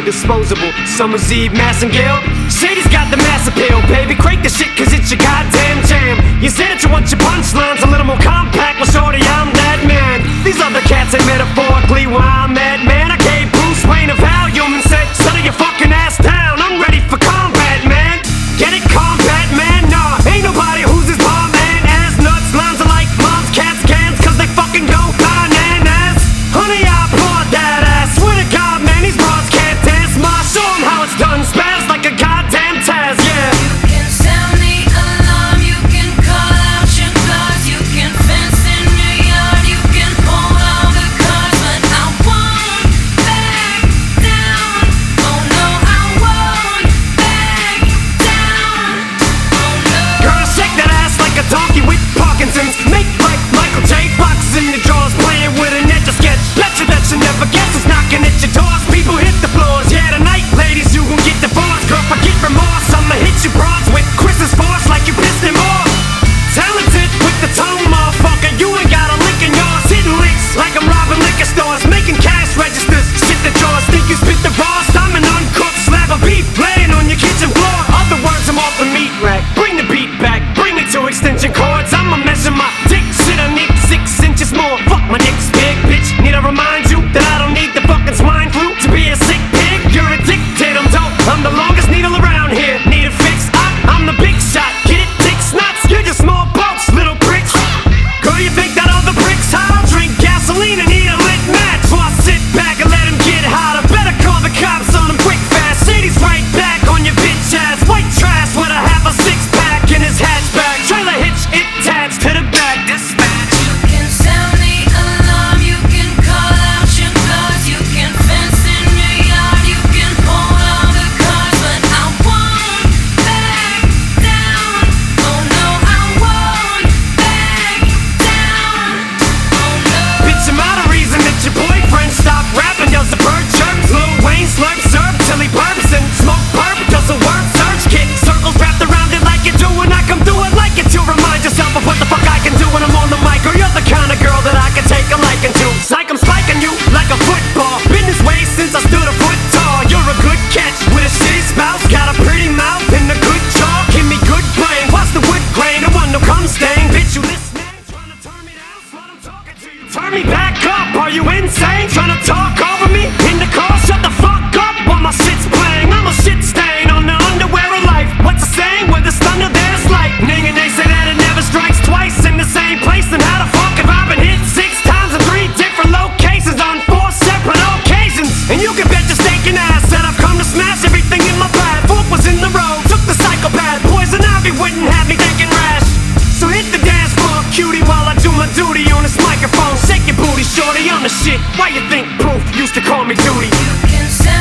disposable. Summer's Eve, Massengale. Shady's got the mass appeal, baby. Crank the shit, cause it's your goddamn jam. You said that you want your punchlines a little more compact. Well, shorty, I'm that man. These other cats ain't metaphorically where I'm at, man. I gave Bruce Wayne a Valium and said, settle your fucking ass down. I'm ready for combat, man. Get it, combat, man? Nah, ain't nobody who's his bomb, man. Ass nuts, lines are like moms, cats, cans, cause they fucking go bananas. Honey, I applaud that ass. Swear to God, man, these bras can't dance. Ma, show 'em how it's done. Spaz like a goddamn Taz, yeah. You can sound the alarm, you can call out your guards, you can fence in your yard, you can hold all the cards, but I won't back down. Oh no, I won't back down. Oh no. Girl, shake that ass like a donkey with Parkinson's. Make like Michael J. Fox in your drawers, playing with an etch a sketch. Betcha that you never guess who's knocking at your doors. People hit the floors, yeah, tonight, ladies, you gon' get divorced. Girl, forget remorse, I'ma hit you broads with Chris's force like you pissed him off. Talented with the tone, motherfucker, you ain't got a lick in yours. Hitting licks like I'm robbing liquor stores, making cash registers. Shit the drawers, think you spit the raw. I'm an uncooked slab of beef laying on your kitchen floor. Other words, I'm off the meat rack. Bring the beat back, bring me to extension cords. I'ma measure my dick, shit, I need 6 inches more. Fuck, my dick's big, bitch. Need I remind you that I don't need the fucking swine flu to be a sick pig? You're addicted, I'm dope. I'm the longest needle around here. Need a fix? I'm the big shot. Get it, dick snuts? You're just small boats, little pricks. Girl, you think that all the bricks hot? I'll drink gasoline and eat a lit match. While I sit back and let him get hotter. Better call the cops on him quick fast. Shady's right back on your bitch ass. White trash with a half a six-pack in his hatchback. Trailer hitch attached to the back. Dispatch. You can sound the alarm, you can call out your guards, you can fence in your yard, you can hold all the cards, but I won't back down. Oh no, I won't back down. Oh no. Bitch, am I the reason that your boyfriend stopped rapping? Does the bird chirp? Lil Wayne slurp syrup till he burps and smoke purp. Does the word search kick circles wrapped around it like you do when I come through it like it to remind yourself of what the fuck I can do when I'm on the mic. Or you're the kind of girl that I can take a liking to. It's like I'm spiking you like a football. Been this way since I stood a foot tall. You're a good catch with a shitty spouse. Got a pretty mouth and a good jaw. Give me good brain. Watch the wood grain. I want no cum stain. Bitch, you listening? Trying to turn me down? Slut, I'm talking to you. Turn me back up. Are you insane? Trying to talk over me? In the car, shut the fuck up while my shit's playing. I'm a shit stain on the underwear of life. What's the saying? Where there's thunder, there's lightning. And they say that it never strikes twice in the same place. Then how the fuck have I been hit 6 times in 3 different locations on 4 separate occasions? And you can bet your stinking ass that I've come to smash everything in my path. Fork was in the road, took the psychopath. Poison ivy wouldn't have me thinking rash. So hit the dance floor, cutie, while I do my duty on this microphone. Shake your booty, shorty, I'm the shit. Why you think Proof used to call me Duty? You can sound